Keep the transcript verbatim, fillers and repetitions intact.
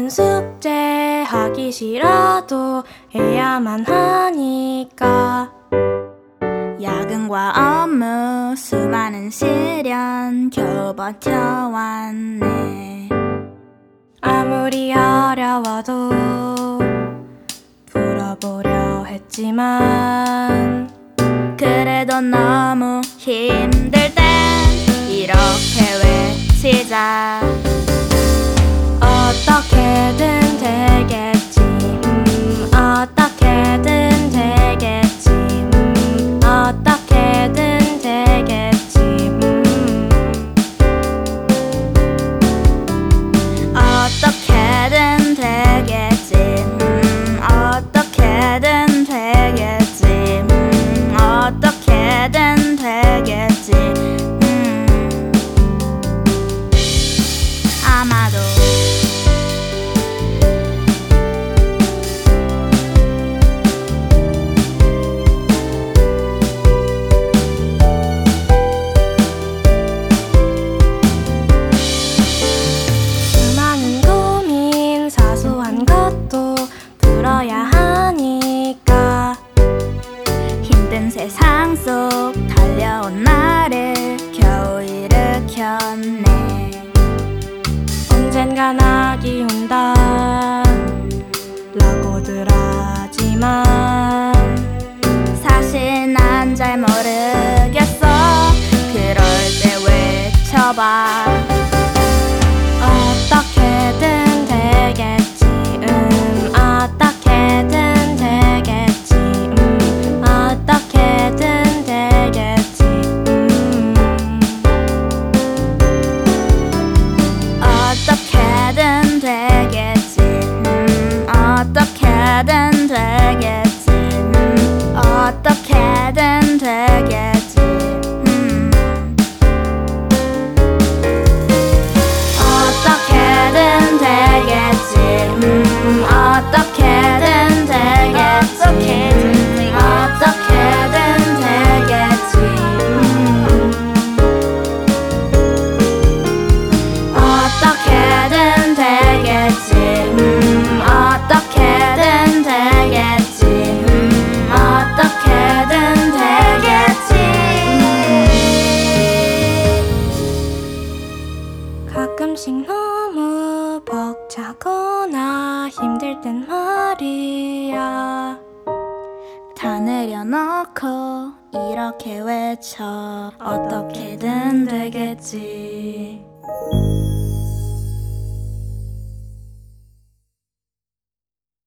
오늘은 숙제 하기 싫어도 해야만 하니까 야근과 업무 수많은 시련 겨우 버텨왔네. 아무리 어려워도 풀어보려 했지만 그래도 너무 힘들 땐 이렇게 외치자. 어떻게든 되겠지 음, 어떻게든 되겠지 음, 어떻게든 되겠지 음. 어떻게든 되겠지 음, 어떻게든 되겠지 음, 어떻게든 되겠지 음. 아마도 수많은 고민 사소한 것도 풀어야 하니까 힘든 세상 속 달려온 나를 겨우 일으켰네. 언젠가 낙이 온다 라고들 하지만 사실 난 잘 모르겠어. 그럴 때 외쳐봐. 어떻게든 되겠지 음 어떻게든 되겠지 음 어떻게든 되겠지 음 어떻게든 되겠지 음, 어떻게든 되겠지 음, 어떻게든 되겠지 음. 어떻게든 되겠지 음, 어떻게든 되겠지 음, 어떻게든 되겠지 음. 어떻게든 되겠지 음, 어떻게든 되겠지 음, 어떻게든 되겠지 음. 가끔씩 너무 벅차거나 힘들 땐 말이야 다 내려놓고 이렇게 외쳐. 어떻게든 되겠지.